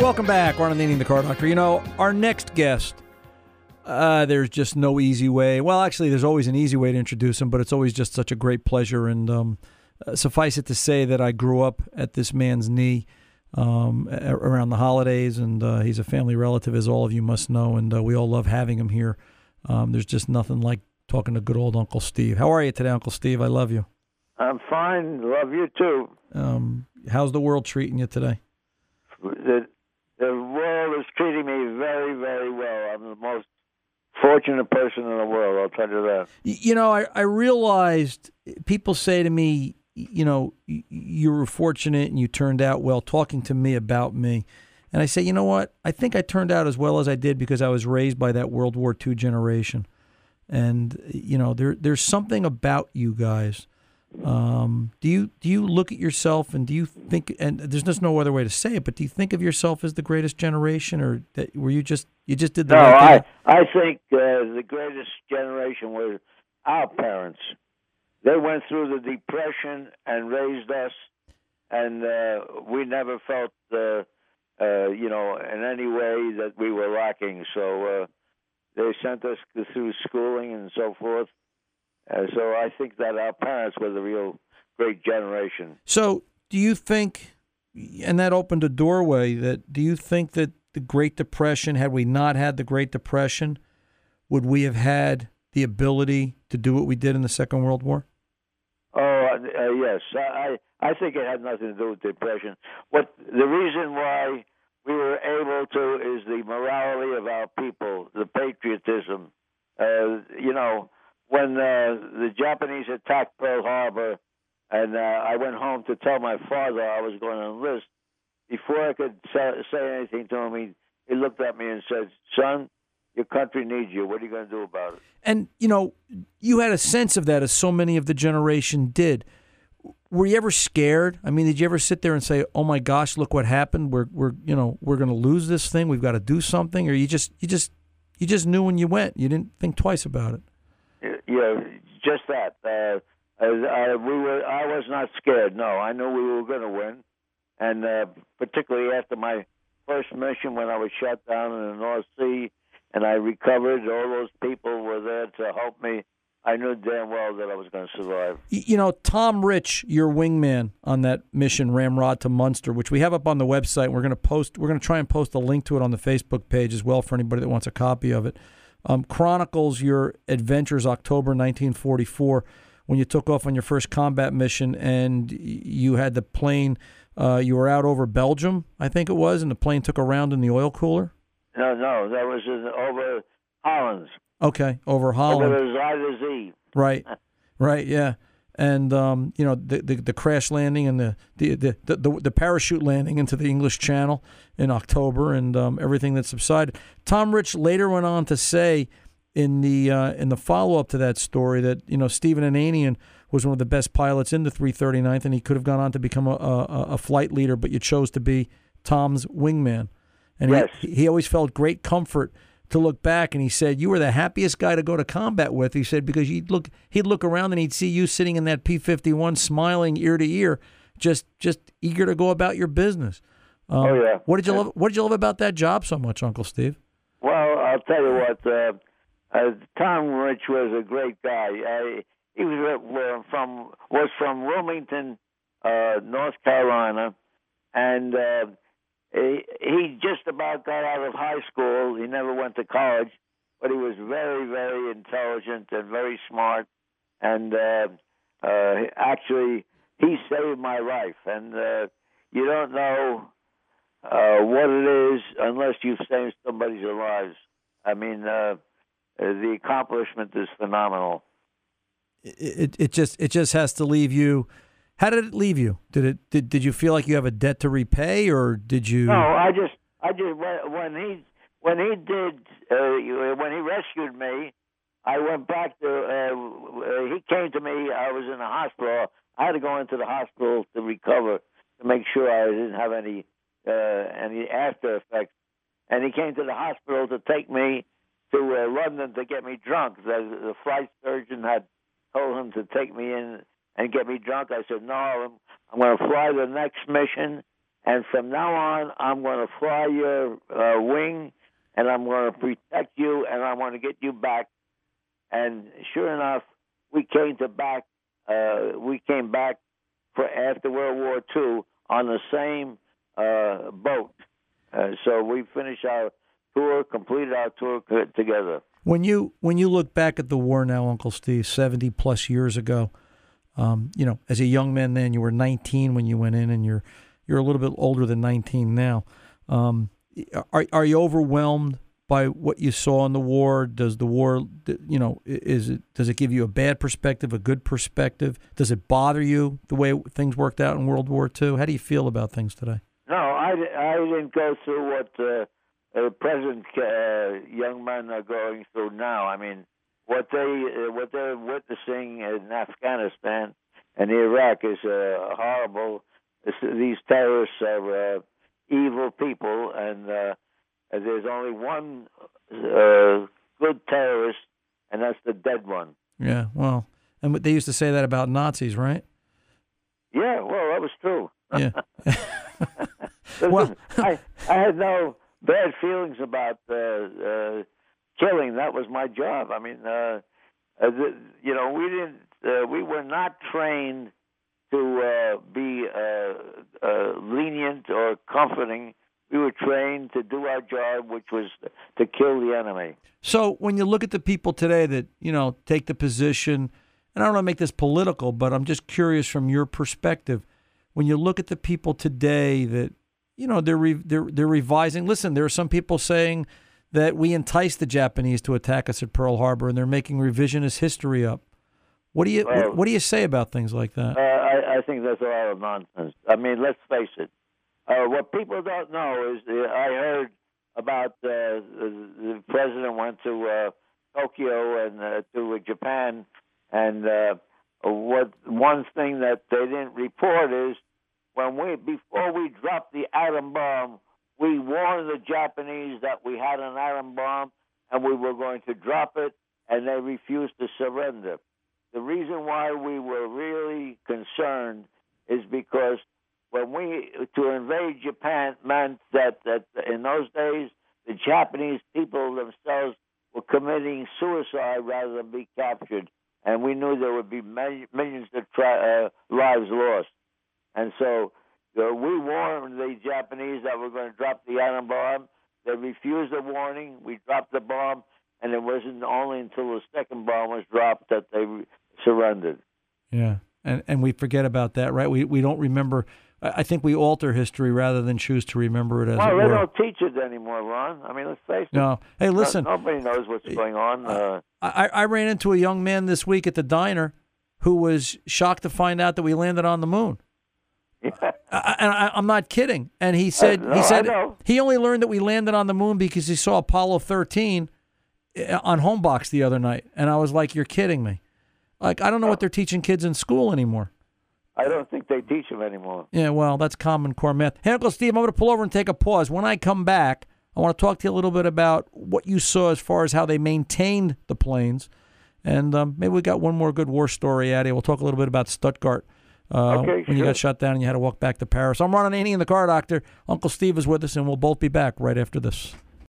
Welcome back. Ron Ananian, the Car Doctor. You know, our next guest, there's just no easy way. Well, actually, there's always an easy way to introduce him, but it's always just such a great pleasure. And suffice it to say that I grew up at this man's knee around the holidays, and he's a family relative, as all of you must know, and we all love having him here. There's just nothing like talking to good old Uncle Steve. How are you today, Uncle Steve? I love you. I'm fine. Love you, too. How's the world treating you today? The world is treating me very, very well. I'm the most fortunate person in the world, I'll tell you that. You know, I realized people say to me, you know, you were fortunate and you turned out well, talking to me about me. And I say, you know what? I think I turned out as well as I did because I was raised by that World War II generation. And, you know, there's something about you guys. Do you look at yourself and do you think, and there's just no other way to say it, but do you think of yourself as the greatest generation, or that were you just did the right thing? I think the greatest generation was our parents. They went through the Depression and raised us, and we never felt, you know, in any way that we were lacking. So they sent us through schooling and so forth. So I think that our parents were the real great generation. So do you think, and that opened a doorway, do you think that the Great Depression, had we not had the Great Depression, would we have had the ability to do what we did in the Second World War? Oh, yes. I think it had nothing to do with the Depression. The reason why we were able to is the morality of our people, the patriotism. You know, when the Japanese attacked Pearl Harbor, and I went home to tell my father I was going to enlist, before I could say anything to him, he looked at me and said, "Son, your country needs you. What are you going to do about it?" And, you know, you had a sense of that, as so many of the generation did. Were you ever scared? I mean, did you ever sit there and say, "Oh my gosh, look what happened. We're going to lose this thing. We've got to do something"? Or you just knew when you went. You didn't think twice about it. Yeah, just that. I was not scared. No, I knew we were going to win, and particularly after my first mission when I was shot down in the North Sea, and I recovered. All those people were there to help me. I knew damn well that I was going to survive. You know, Tom Rich, your wingman on that mission, Ramrod to Munster, which we have up on the website. We're going to try and post a link to it on the Facebook page as well for anybody that wants a copy of it. Chronicles your adventures, October 1944, when you took off on your first combat mission and you had the plane. You were out over Belgium, I think it was, and the plane took a round in the oil cooler. No, that was over Holland. Okay, over Holland. Over the Zuyder Zee. Right, yeah. And you know, the crash landing and the parachute landing into the English Channel in October, and everything that subsided. Tom Rich later went on to say in the follow up to that story that, you know, Stephen Ananian was one of the best pilots in the 339th, and he could have gone on to become a flight leader, but you chose to be Tom's wingman. And yes. he always felt great comfort to look back, and he said, "You were the happiest guy to go to combat with." He said, because he'd look around and he'd see you sitting in that P-51 smiling ear to ear, just eager to go about your business. Oh yeah. What did you love about that job so much, Uncle Steve? Well, I'll tell you what. Tom Rich was a great guy. He was from Wilmington, North Carolina, and he just about got out of high school. He never went to college, but he was very, very intelligent and very smart. And actually, he saved my life. And you don't know what it is unless you've saved somebody's lives. I mean, the accomplishment is phenomenal. It just has to leave you. How did it leave you? Did you feel like you have a debt to repay, or did you? No, I just when he rescued me, I went back to. He came to me. I was in the hospital. I had to go into the hospital to recover, to make sure I didn't have any after effects. And he came to the hospital to take me to London to get me drunk. The flight surgeon had told him to take me in and get me drunk. I said, "No, I'm going to fly the next mission, and from now on, I'm going to fly your wing, and I'm going to protect you, and I want to get you back. And sure enough, we came back for after World War II on the same boat. So we finished our tour, completed our tour together. When you look back at the war now, Uncle Steve, 70 plus years ago, as a young man then, you were 19 when you went in, and you're a little bit older than 19 now. Are you overwhelmed by what you saw in the war? Does the war, does it give you a bad perspective, a good perspective? Does it bother you the way things worked out in World War II? How do you feel about things today? No, I didn't go through what the present young men are going through now. I mean, what they're witnessing in Afghanistan and Iraq is horrible. These terrorists are evil people, and there's only one good terrorist, and that's the dead one. Yeah, well, and they used to say that about Nazis, right? Yeah, well, that was true. Yeah. Listen, Well, I had no bad feelings about killing. That was my job. I mean, we were not trained to be lenient or comforting. We were trained to do our job, which was to kill the enemy. So when you look at the people today that, take the position, and I don't want to make this political, but I'm just curious from your perspective, when you look at the people today that, they're revising. Listen, there are some people saying that we enticed the Japanese to attack us at Pearl Harbor, and they're making revisionist history up. What do you say about things like that? I think that's a lot of nonsense. I mean, let's face it. What people don't know is I heard about the president went to Tokyo and to Japan, and one thing that they didn't report is before we dropped the atom bomb, we warned the Japanese that we had an atom bomb and we were going to drop it, and they refused to surrender. The reason why we were really concerned is because to invade Japan meant that in those days the Japanese people themselves were committing suicide rather than be captured, and we knew there would be millions of lives lost. And so we warned the Japanese that we're going to drop the atom bomb. They refused the warning. We dropped the bomb, and it wasn't only until the second bomb was dropped that they surrendered. Yeah, and we forget about that, right? We don't remember. I think we alter history rather than choose to remember it as it were. Well, they don't teach it anymore, Ron. I mean, let's face it. No. Hey, listen. Nobody knows what's going on. I ran into a young man this week at the diner who was shocked to find out that we landed on the moon. Yeah. I'm not kidding. And he said he only learned that we landed on the moon because he saw Apollo 13 on Homebox the other night. And I was like, you're kidding me. Like, I don't know what they're teaching kids in school anymore. I don't think they teach them anymore. Yeah, well, that's Common Core math. Hey, Uncle Steve, I'm going to pull over and take a pause. When I come back, I want to talk to you a little bit about what you saw as far as how they maintained the planes. And maybe we got one more good war story out of you. We'll talk a little bit about Stuttgart. When you got shut down and you had to walk back to Paris. I'm Ron Ananian, the Car Doctor. Uncle Steve is with us, and we'll both be back right after this.